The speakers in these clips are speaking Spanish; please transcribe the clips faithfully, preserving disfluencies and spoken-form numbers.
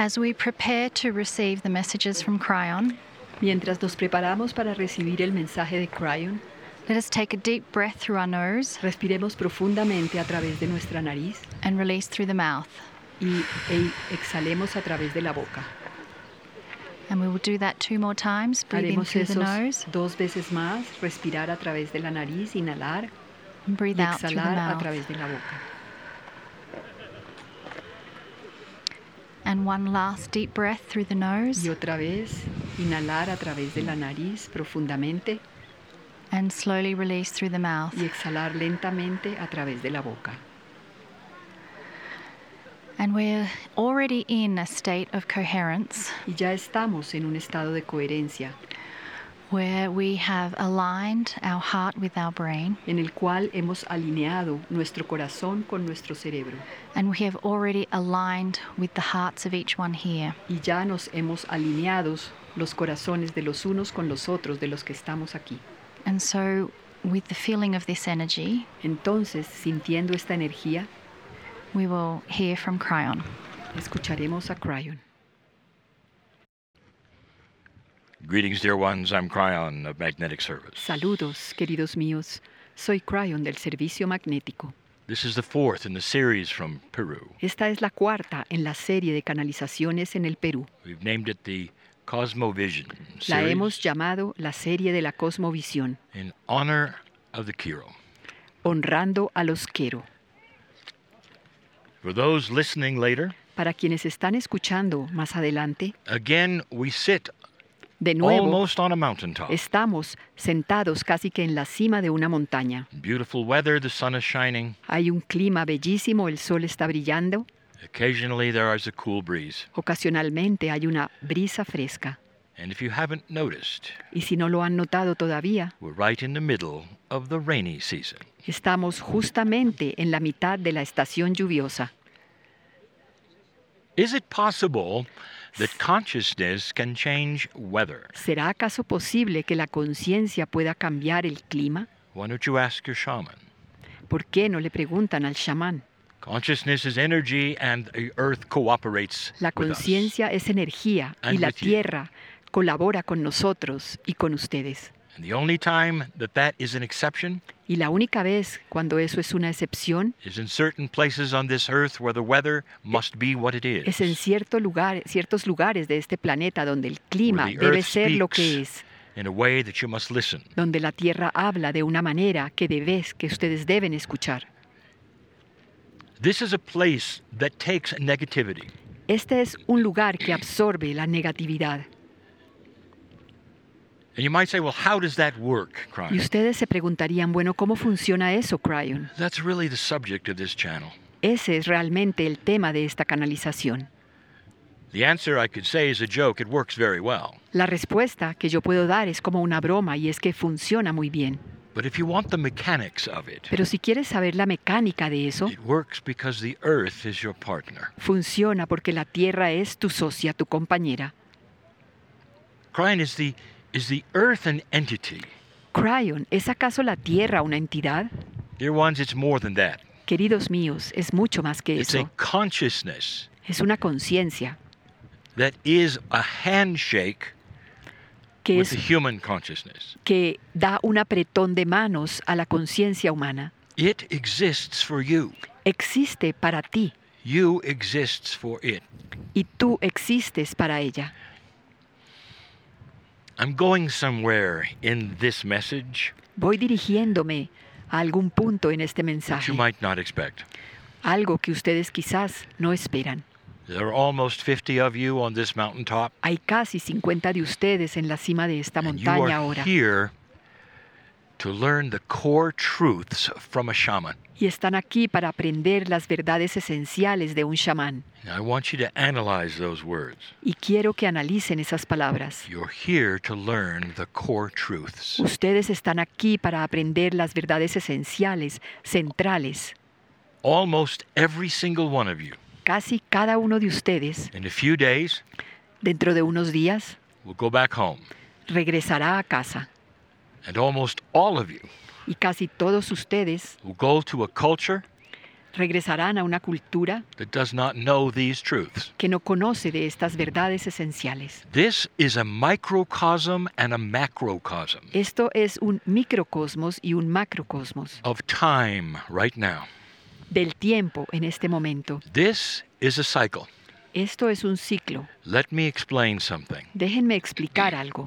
As we prepare to receive the messages from Cryon, Mientras nos preparamos para recibir el mensaje de Cryon, let us take a deep breath through our nose respiremos profundamente a través de nuestra nariz and release through the mouth. y e exhalemos a través de la boca. And we will do that two more times. Breathe in Haremos through the esos nose dos veces más, respirar a través de la nariz, inhalar and breathe y out through the exhalar a mouth. través de la boca. And one last deep breath through the nose Y otra vez, inhalar a través de la nariz profundamente and slowly release through the mouth. y exhalar lentamente a través de la boca. And we're already in a state of coherence Y ya estamos en un estado de coherencia where we have aligned our heart with our brain, en el cual hemos alineado nuestro corazón con nuestro cerebro and we have already aligned with the hearts of each one here. y ya nos hemos alineados los corazones de los unos con los otros de los que estamos aquí. And so, with the feeling of this energy, Entonces, sintiendo esta energía, we will hear from Cryon. escucharemos a Cryon. Greetings, dear ones. I'm Cryon of Magnetic Service. Saludos, queridos míos. Soy Cryon del Servicio Magnético. This is the fourth in the series from Peru. Esta es la cuarta en la serie de canalizaciones en el Perú. We've named it the Cosmovision La series hemos llamado la serie de la Cosmovisión, in honor of the Kiro. honrando a los Quero. For those listening later, Para quienes están escuchando más adelante, again, we sit de nuevo almost on a mountaintop. estamos sentados casi que en la cima de una montaña. Beautiful weather, the sun is shining. Hay un clima bellísimo, el sol está brillando. Occasionally there is a cool breeze. Ocasionalmente hay una brisa fresca. And if you haven't noticed, Y si no lo han notado todavía, we're right in the middle of the rainy season. estamos justamente en la mitad de la estación lluviosa. Is it possible that consciousness can change weather? ¿Será acaso posible que la conciencia pueda cambiar el clima? Why don't you ask your shaman? ¿Por qué no le preguntan al chamán? Consciousness is energy and the earth cooperates La with us. conciencia es energía y And la with you. tierra colabora con nosotros y con ustedes. And the only time that that is an exception Y la única vez cuando eso es una excepción is in certain places on this earth where the weather must be what it is. es en cierto lugar, ciertos lugares de este planeta donde el clima Where the debe earth ser lo que speaks. es, In a way that you must listen. donde la tierra habla de una manera que debes, que ustedes deben escuchar. This is a place that takes negativity Este es un lugar que absorbe la negatividad. and you might say, well, how does that work, Y Cryon? ustedes se preguntarían, bueno, ¿cómo funciona eso, Cryon? That's really the subject of this channel. Ese es realmente el tema de esta canalización. The answer I could say is a joke. It works very well. La respuesta que yo puedo dar es como una broma y es que funciona muy bien. But if you want the mechanics of it, Pero si quieres saber la mecánica de eso, it works because the earth is your partner. funciona porque la tierra es tu socia, tu compañera. Cryon, is the is the earth an entity? Cryon, ¿es acaso la tierra una entidad? Dear ones, it's more than that. Queridos míos, es mucho más que It's a eso. consciousness Es una conciencia that is a handshake que, with the es, human consciousness. que da un apretón de manos a la conciencia humana. It exists for you. Existe para ti You exists for it. y tú existes para ella. I'm going somewhere in this message Voy dirigiéndome a algún punto en este that mensaje, you might not expect. algo que ustedes quizás no esperan. There are almost fifty of you on this mountaintop, Hay casi cincuenta de ustedes en la cima de esta and you montaña are ahora here to learn the core truths from a shaman. y están aquí para aprender las verdades esenciales de un chamán. And I want you to analyze those words. Y quiero que analicen esas palabras. You're here to learn the core truths. Ustedes están aquí para aprender las verdades esenciales, centrales. Almost every single one of you, Casi cada uno de ustedes, in a few days, dentro de unos días, will go back home. regresará a casa. And almost all of you Y casi todos ustedes will go to a culture regresarán a una cultura that does not know these truths. que no conoce de estas verdades esenciales. This is a microcosm and a macrocosm Esto es un microcosmos y un macrocosmos of time right now. del tiempo en este momento. This is a cycle. Esto es un ciclo. Let me explain something. Déjenme explicar algo.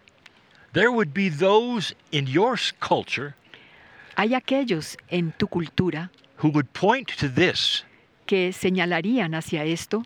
There would be those in your s- culture Hay aquellos en tu cultura who would point to this, que señalarían hacia esto,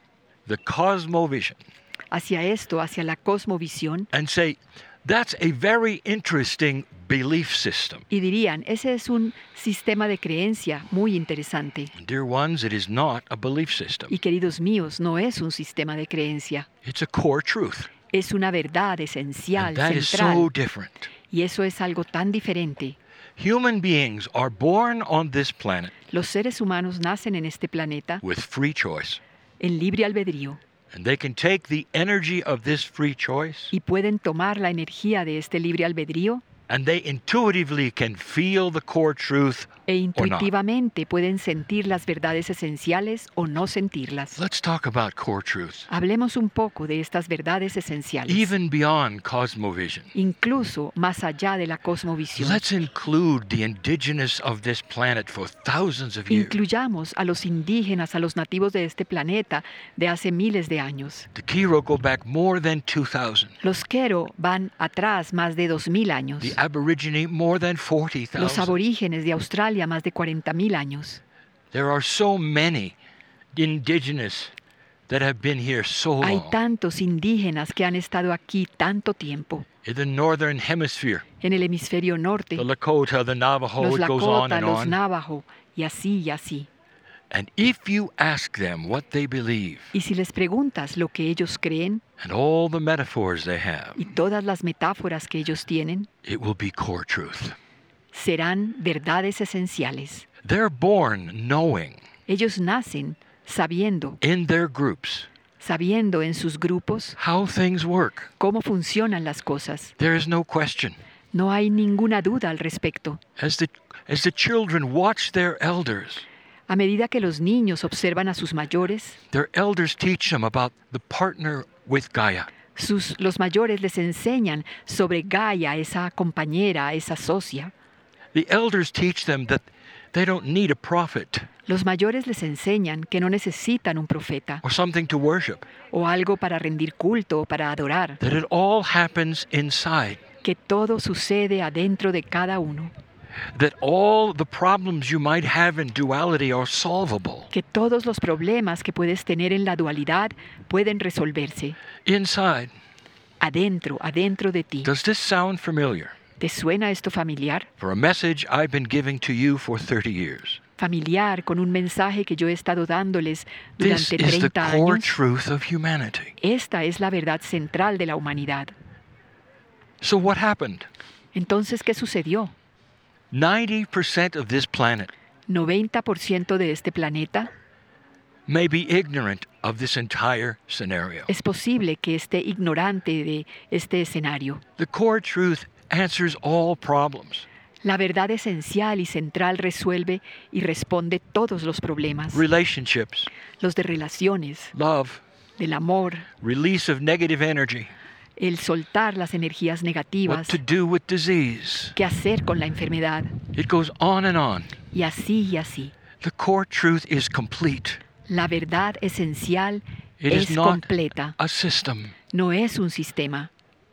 the cosmovision, hacia esto, hacia la cosmovisión, and say, that's a very interesting belief system. y dirían, ese es un sistema de creencia muy interesante. Dear ones, it is not a belief system. Y queridos míos, no es un sistema de creencia, It's a core truth. es una verdad esencial, And that is so central, different. y eso es algo tan diferente. Human beings are born on this planet Los seres humanos nacen en este planeta with free choice. en libre albedrío And they can take the energy of this free choice y pueden tomar la energía de este libre albedrío and they intuitively can feel the core truth e or not. intuitivamente pueden sentir las verdades esenciales o no sentirlas. Let's talk about core truth, Hablemos un poco de estas verdades esenciales, even beyond cosmovision. incluso más allá de la cosmovisión. Let's include the indigenous of this planet for thousands of years. Incluyamos a los indígenas, a los nativos de este planeta de hace miles de años. The Kiro go back more than two thousand. Los Quero van atrás más de dos mil años. The Aborigine more than forty Los thousand. aborígenes de Australia más de cuarenta mil años. There are so many indigenous that have been here so Hay long. tantos indígenas que han estado aquí tanto tiempo. In the northern hemisphere, En el hemisferio norte, the Lakota, the Navajo, los it goes on Lakota, and los on. Navajo, y así y así. And if you ask them what they believe Y si les preguntas lo que ellos creen and all the metaphors they have, y todas las metáforas que ellos tienen, it will be core truth. serán verdades esenciales. They're born knowing Ellos nacen sabiendo, in their groups sabiendo en sus grupos how things work. cómo funcionan las cosas. There is no question. No hay ninguna duda al respecto. As the, as the children watch their elders, A medida que los niños observan a sus mayores, their elders teach them about the partner with Gaia. sus, los mayores les enseñan sobre Gaia, esa compañera, esa socia. The elders teach them that they don't need a prophet Los mayores les enseñan que no necesitan un profeta or something to worship, o algo para rendir culto o para adorar, that it all happens inside, que todo sucede adentro de cada uno, that all the problems you might have in duality are solvable que todos los problemas que puedes tener en la dualidad pueden resolverse inside. adentro, adentro de ti. Does this sound familiar? ¿Te suena esto familiar? For a message I've been giving to you for thirty years. Familiar con un mensaje que yo he estado dándoles This durante is the treinta core años. truth of humanity. Esta es la verdad central de la humanidad. So what happened? Entonces, ¿qué sucedió? ninety percent of this planet noventa por ciento de este planeta may be ignorant of this entire scenario. es posible que esté ignorante de este escenario. The core truth answers all problems. La verdad esencial y central resuelve y responde todos los problemas. Relationships, Los de relaciones, love, del amor, release of negative energy, el soltar las energías what negativas, to do with disease. qué hacer con la enfermedad, It goes on and on. y así y así. The core truth is complete. La verdad esencial It is es not completa, a system. no es un sistema.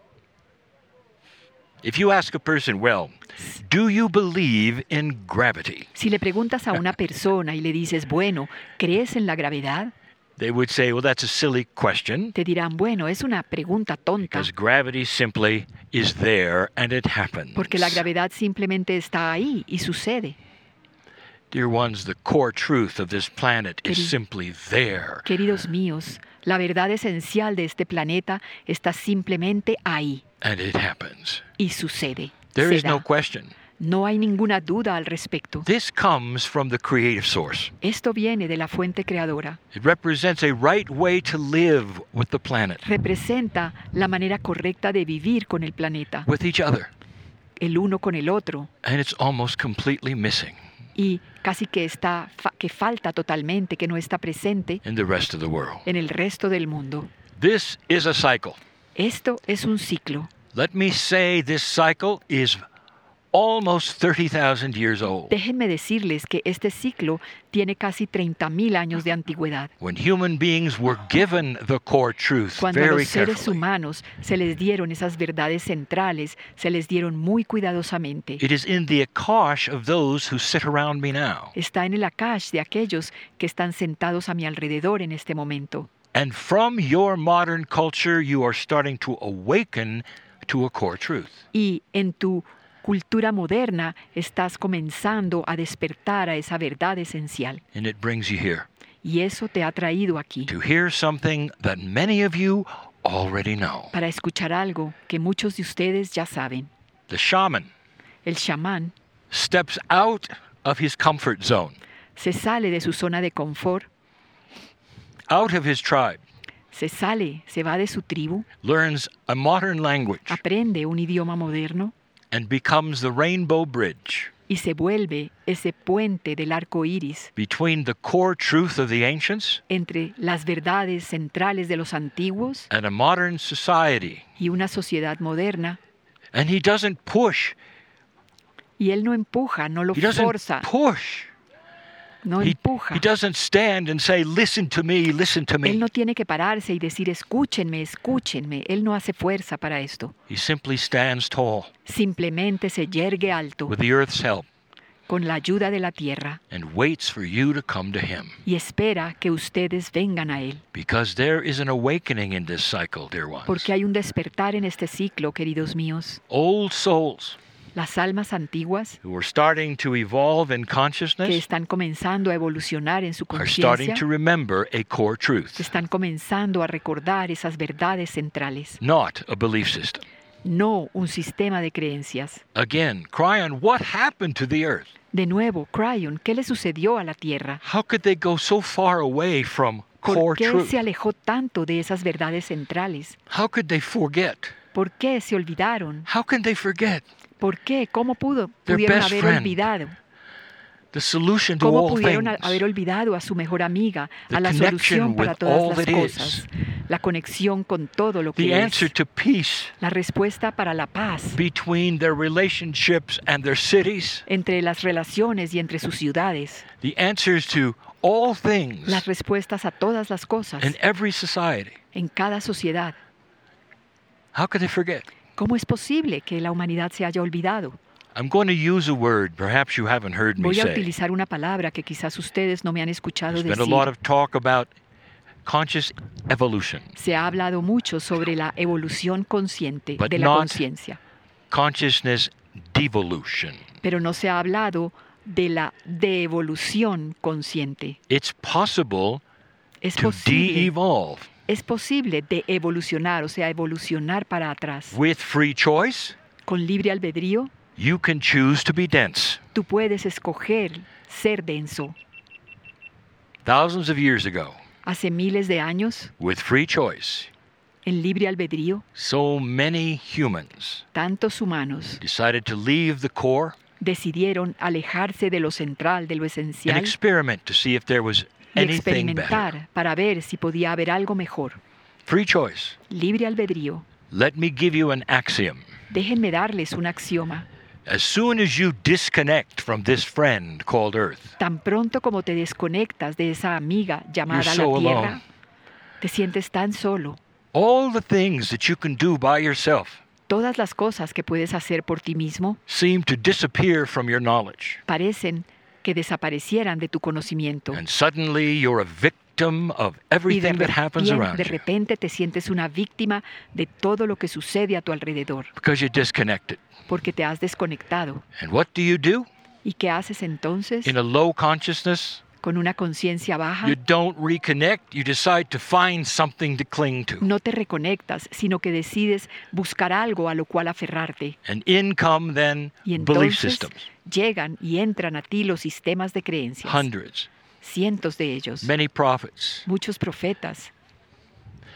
If you ask a person, well, do you believe in gravity? Si le preguntas a una persona y le dices, bueno, ¿crees en la gravedad? They would say, well, that's a silly question Te dirán, bueno, es una pregunta tonta, because gravity simply is there and it happens. porque la gravedad simplemente está ahí y sucede. Dear ones, the core truth of this planet is Queri- simply there. Queridos míos, la verdad esencial de este planeta está simplemente ahí And it happens. y sucede. There Se is no da. question. No hay ninguna duda al respecto. This comes from the creative source. Esto viene de la fuente creadora. It represents a right way to live with the planet, Representa la manera correcta de vivir con el planeta, with each other. el uno con el otro, And it's almost completely missing. y casi que está fa- que falta totalmente, que no está presente in the rest of the world. en el resto del mundo. This is a cycle. Esto es un ciclo. Let me say this cycle is almost thirty thousand years old. Déjenme decirles que este ciclo tiene casi treinta mil años de antigüedad. When human beings were given the core truth Cuando a very los seres carefully, humanos se les dieron esas verdades centrales, se les dieron muy cuidadosamente. it is in the akash of those who sit around me now. Está en el akash de aquellos que están sentados a mi alrededor en este momento. And from your modern culture, you are starting to awaken to a core truth. Y en tu cultura moderna estás comenzando a despertar a esa verdad esencial. And it brings you here Y eso te ha traído aquí, to hear something that many of you already know. para escuchar algo que muchos de ustedes ya saben. The shaman El chamán steps out of his comfort zone, se sale de su zona de confort, out of his tribe, se sale, se va de su tribu, learns a modern language, aprende un idioma moderno and becomes the rainbow bridge y se vuelve ese puente del arco iris between the core truth of the ancients entre las verdades centrales de los antiguos and a modern society. y una sociedad moderna. And he doesn't push. Y él no empuja, no lo He doesn't forza, push. no He, empuja. he doesn't stand and say, listen to me, listen to Él me. no tiene que pararse y decir, escúchenme, escúchenme. Él no hace fuerza para esto. He simply stands tall Simplemente se yergue alto with the earth's help con la ayuda de la tierra and waits for you to come to him. y espera que ustedes vengan a Él. Because there is an awakening in this cycle, dear ones. Porque hay un despertar en este ciclo, queridos míos. Old souls Las almas antiguas who are starting to evolve in que consciousness están comenzando a evolucionar en su are starting conciencia, to remember a core truth, están comenzando a recordar esas verdades centrales, not a belief system. no un sistema de creencias. Again, Cryon, what happened to the earth? De nuevo, Cryon, ¿qué le sucedió a la Tierra? How could they go so far away from ¿Por core qué truth? se alejó tanto de esas verdades centrales? How could they forget? ¿Por qué se olvidaron? How can they forget? ¿Por qué? ¿Cómo pudo, Their pudieron best haber friend. olvidado? The solution to ¿Cómo all pudieron a- things. haber olvidado a su mejor amiga, The a la connection solución para with todas all las that is. cosas? La conexión con todo lo The que answer es. to peace La respuesta para la paz between their relationships and their cities. entre las relaciones y entre sus ciudades. The answers to all things Las respuestas a todas las cosas in every society. en cada sociedad. How could they forget? ¿Cómo es posible que la humanidad se haya olvidado? I'm going to use a word perhaps you haven't heard me Voy a say. utilizar una palabra que quizás ustedes no me han escuchado There's been a lot decir. of talk about conscious evolution, Se ha hablado mucho sobre la evolución consciente But de la not- conciencia, consciousness devolution. pero no se ha hablado de la deevolución consciente. It's possible Es to posible, de-evolve es posible de evolucionar, o sea, evolucionar para atrás. with free choice. Con libre albedrío, You can choose to be dense. tú puedes escoger ser denso. Thousands of years ago, Hace miles de años, with free choice, en libre albedrío, so many humans tantos humanos decided to leave the core decidieron alejarse de lo central, de lo and esencial, experiment to see if there was y anything better. experimentar para ver si podía haber algo mejor. Free choice. Libre albedrío. Let me give you an axiom. Déjenme darles un axioma. As soon as you disconnect from this friend called Earth, Tan pronto como te desconectas de esa amiga llamada You're la so Tierra, alone. te sientes tan solo. all the things that you can do by yourself Todas las cosas que puedes hacer por ti mismo seem to disappear from your knowledge. parecen que desaparecieran de tu conocimiento. And suddenly you're a victim of Y de everything that happens repente, around de you repente te sientes una víctima de todo lo que sucede a tu alrededor, because you're disconnected. porque te has desconectado. And what do you do? ¿Y qué haces entonces? In a low consciousness, Con una conciencia baja, you don't reconnect. You decide to find something to cling to. no te reconectas, sino que decides buscar algo a lo cual aferrarte. And in come then Y belief entonces systems, llegan y entran a ti los sistemas de creencias. hundreds, Cientos de ellos, many prophets. muchos profetas.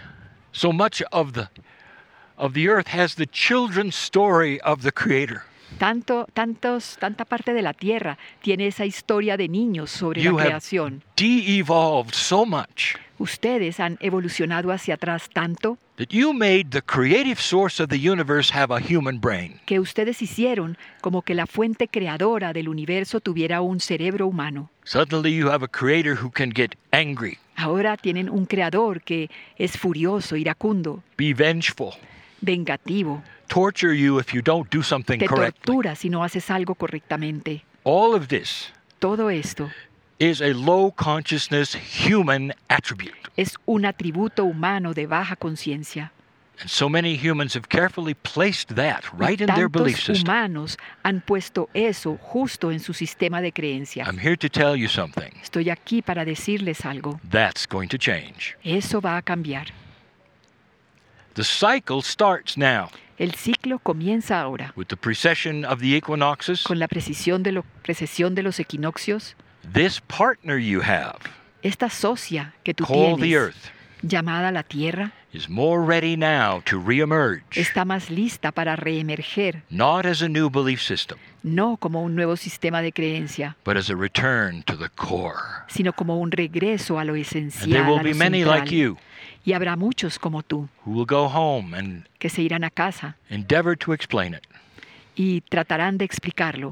So much of the of the earth has the children's story of the Creator. Tanto, tantos, tanta parte de la Tierra tiene esa historia de niños sobre You la have creación. de-evolved so much Ustedes han evolucionado hacia atrás tanto that you made the creative source of the universe have a human brain. que ustedes hicieron como que la fuente creadora del universo tuviera un cerebro humano. Suddenly you have a creator who can get angry, Ahora tienen un creador que es furioso, iracundo, be vengeful, vengativo, torture you if you don't do something te correctly. tortura si no haces algo correctamente. All of this Todo esto is a low consciousness human attribute. es un atributo humano de baja conciencia. And so many humans have carefully placed that Y right in their belief tantos system. humanos han puesto eso justo en su sistema de creencias. I'm here to tell you something. Estoy aquí para decirles algo. That's going to change. Eso va a cambiar. The cycle starts now El ciclo comienza ahora, with the precession of the equinoxes. con la precisión de, lo, precesión de los equinoccios. This partner you have, Esta socia que tú called the tienes, earth, llamada la Tierra, is more ready now to reemerge, está más lista para reemerger, not as a new belief system, no como un nuevo sistema de creencia, but as a return to the core. sino como un regreso a lo And esencial, there will a be lo many central. like you Y habrá muchos como tú who will go home and que se irán a casa endeavor to explain it. y tratarán de explicarlo.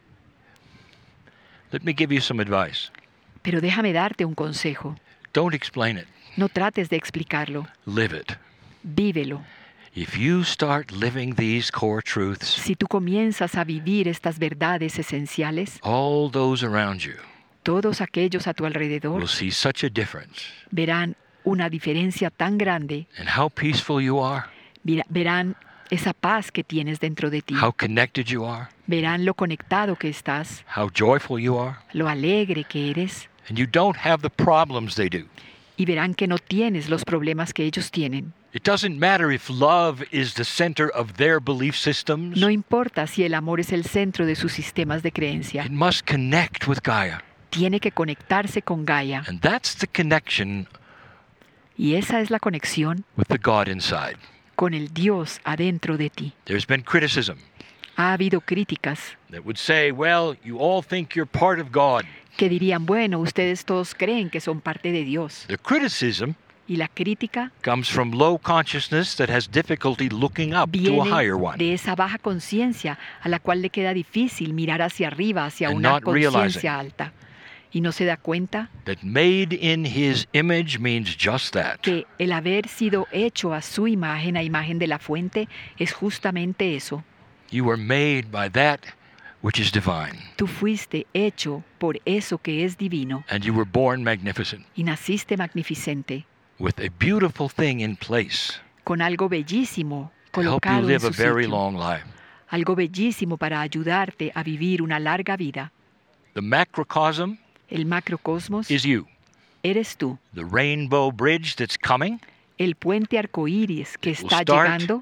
Let me give you some advice. Pero déjame darte un consejo. Don't explain it, No trates de explicarlo. live it. Vívelo. If you start living these core truths, Si tú comienzas a vivir estas verdades esenciales, all those around you todos aquellos a tu alrededor will see such a difference verán una diferencia tan grande, in how peaceful you are, vera- verán esa paz que tienes dentro de ti, how connected you are, verán lo conectado que estás, how joyful you are, lo alegre que eres, and you don't have the problems they do. y verán que no tienes los problemas que ellos tienen. It doesn't matter if love is the center of their belief systems. No importa si el amor es el centro de sus sistemas de creencia, It must connect with Gaia. tiene que conectarse con Gaia, And that's the connection y esa es la conexión with the God inside. con el Dios adentro de ti. There's been criticism Ha habido críticas that would say, well, you all think you're part of God. que dirían, bueno, ustedes todos creen que son parte de Dios. The criticism Y la crítica comes from low consciousness that has difficulty looking up to a viene higher one. de esa baja conciencia a la cual le queda difícil mirar hacia arriba, hacia And una not realizing. conciencia alta. Y no se da cuenta That made in his image means just that. que el haber sido hecho a su imagen, a imagen de la fuente, es justamente eso. You were made by that which is divine. Tú fuiste hecho por eso que es divino And you were born magnificent y naciste magnificente, with a beautiful thing in place con algo bellísimo to help you colocado en live su a very sitio. long life. Algo bellísimo para ayudarte a vivir una larga vida. The macrocosm El macrocosmos is you. eres tú. The rainbow bridge that's coming, El puente arcoíris que It will está start llegando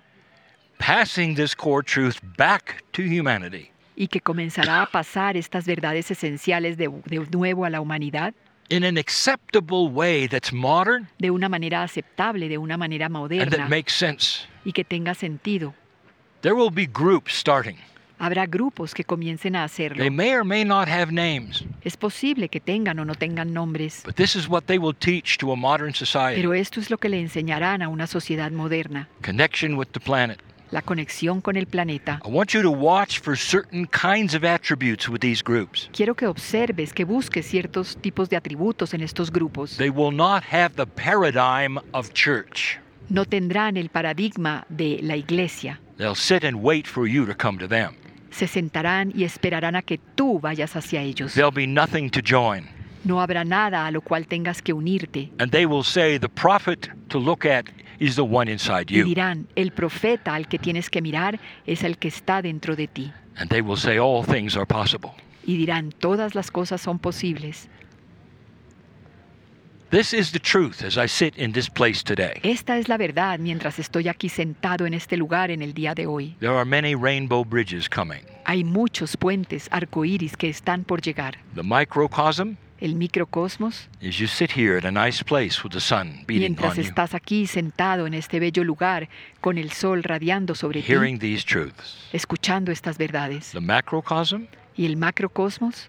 passing this core truth back to humanity y que comenzará a pasar estas verdades esenciales de, de nuevo a la humanidad in an acceptable way that's modern de una manera aceptable, de una manera and moderna that makes sense. y que tenga sentido. There will be groups starting. Habrá grupos que comiencen a hacerlo. They may or may not have names, Es posible que tengan o no tengan nombres, but this is what they will teach to a modern society. pero esto es lo que le enseñarán a una sociedad moderna, Connection with the planet. la conexión con el planeta. I want you to watch for certain kinds of attributes with these groups. Quiero que observes, que busques ciertos tipos de atributos en estos grupos. They will not have the paradigm of church. No tendrán el paradigma de la iglesia. They'll sit and wait for you to come to them. Se sentarán y esperarán a que tú vayas hacia ellos. There'll be nothing to join. No habrá nada a lo cual tengas que unirte. And they will say the prophet to look at is the one inside Y you. dirán, el profeta al que tienes que mirar es el que está dentro de ti. And they will say all things are possible. Y dirán, todas las cosas son posibles. This is the truth as I sit in this place today. Esta es la verdad mientras estoy aquí sentado en este lugar en el día de hoy. There are many rainbow bridges coming. Hay muchos puentes arcoíris que están por llegar. The microcosm el microcosmos, As you sit here at a nice place with the sun beating mientras on you, estás aquí sentado en este bello lugar con el sol radiando sobre ti, hearing these truths. escuchando estas verdades. The macrocosm, Y el macrocosmos,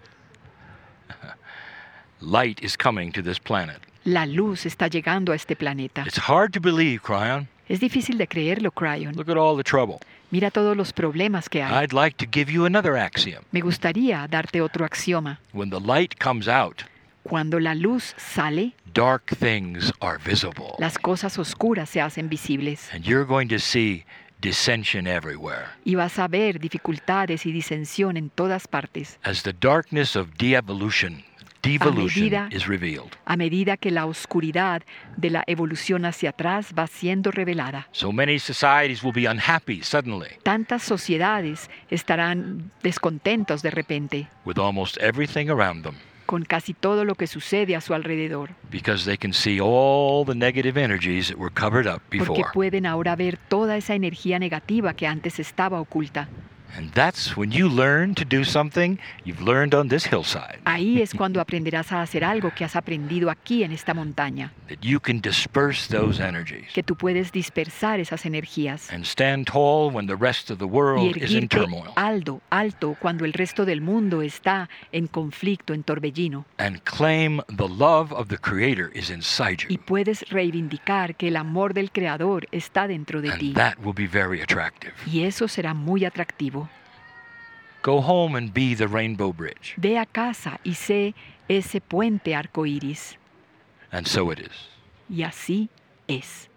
light is coming to this planet. la luz está llegando a este planeta. It's hard to believe, Cryon. Es difícil de creerlo, Cryon. Look at all the trouble. Mira todos los problemas que hay. I'd like to give you another axiom. Me gustaría darte otro axioma. When the light comes out, Cuando la luz sale, dark things are visible. las cosas oscuras se hacen visibles. And you're going to see dissension everywhere. Y vas a ver dificultades y disensión en todas partes. As the darkness of de-evolution, devolution medida- is revealed. A medida que la oscuridad de la evolución hacia atrás va siendo revelada. So many societies will be unhappy suddenly Tantas sociedades estarán descontentos de repente with almost everything around them con casi todo lo que sucede a su alrededor, because they can see all the negative energies that were covered up porque before. pueden ahora ver toda esa energía negativa que antes estaba oculta. And that's when you learn to do something you've learned on this hillside, Ahí es cuando aprenderás a hacer algo que has aprendido aquí en esta montaña, that you can disperse those energies que tú puedes dispersar esas energías and stand tall when the rest of the y world is in erguirte turmoil, alto, alto cuando el resto del mundo está en conflicto, en torbellino. and claim the love of the Creator is inside Y you. puedes reivindicar que el amor del Creador está dentro de ti. And that will be very attractive. Y eso será muy atractivo. Go home and be the rainbow bridge. Ve a casa y sé ese puente arcoíris. And so it is. Y así es.